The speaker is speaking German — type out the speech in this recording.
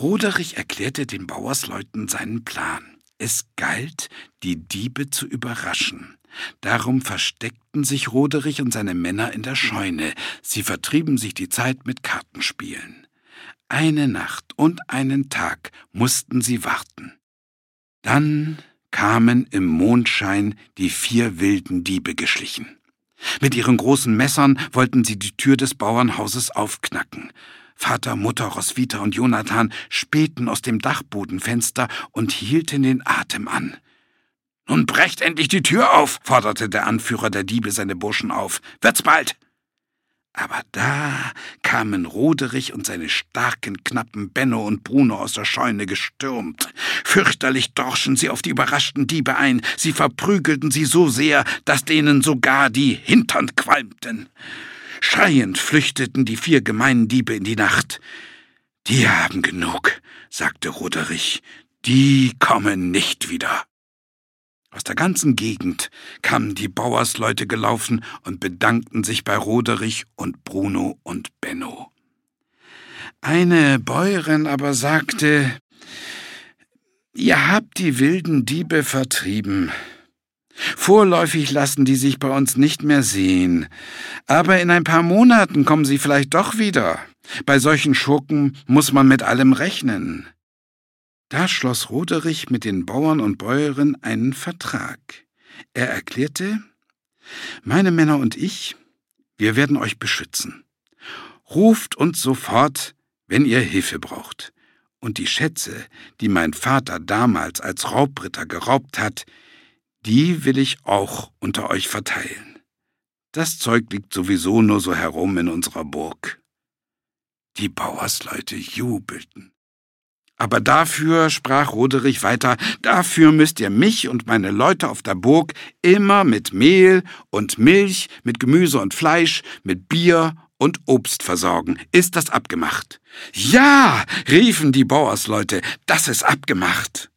Roderich erklärte den Bauersleuten seinen Plan. Es galt, die Diebe zu überraschen. Darum versteckten sich Roderich und seine Männer in der Scheune. Sie vertrieben sich die Zeit mit Kartenspielen. Eine Nacht und einen Tag mussten sie warten. Dann kamen im Mondschein die 4 wilden Diebe geschlichen. Mit ihren großen Messern wollten sie die Tür des Bauernhauses aufknacken. Vater, Mutter, Roswitha und Jonathan spähten aus dem Dachbodenfenster und hielten den Atem an. »Nun brecht endlich die Tür auf«, forderte der Anführer der Diebe seine Burschen auf. »Wird's bald!« Aber da kamen Roderich und seine starken Knappen Benno und Bruno aus der Scheune gestürmt. Fürchterlich dorschen sie auf die überraschten Diebe ein. Sie verprügelten sie so sehr, dass denen sogar die Hintern qualmten. Schreiend flüchteten die 4 gemeinen Diebe in die Nacht. »Die haben genug«, sagte Roderich. »Die kommen nicht wieder.« Aus der ganzen Gegend kamen die Bauersleute gelaufen und bedankten sich bei Roderich und Bruno und Benno. Eine Bäuerin aber sagte: »Ihr habt die wilden Diebe vertrieben. Vorläufig lassen die sich bei uns nicht mehr sehen. Aber in ein paar Monaten kommen sie vielleicht doch wieder. Bei solchen Schurken muss man mit allem rechnen.« Da schloss Roderich mit den Bauern und Bäuerinnen einen Vertrag. Er erklärte: »Meine Männer und ich, wir werden euch beschützen. Ruft uns sofort, wenn ihr Hilfe braucht. Und die Schätze, die mein Vater damals als Raubritter geraubt hat, die will ich auch unter euch verteilen. Das Zeug liegt sowieso nur so herum in unserer Burg.« Die Bauersleute jubelten. »Aber dafür«, sprach Roderich weiter, »dafür müsst ihr mich und meine Leute auf der Burg immer mit Mehl und Milch, mit Gemüse und Fleisch, mit Bier und Obst versorgen. Ist das abgemacht?« »Ja«, riefen die Bauersleute, »das ist abgemacht.«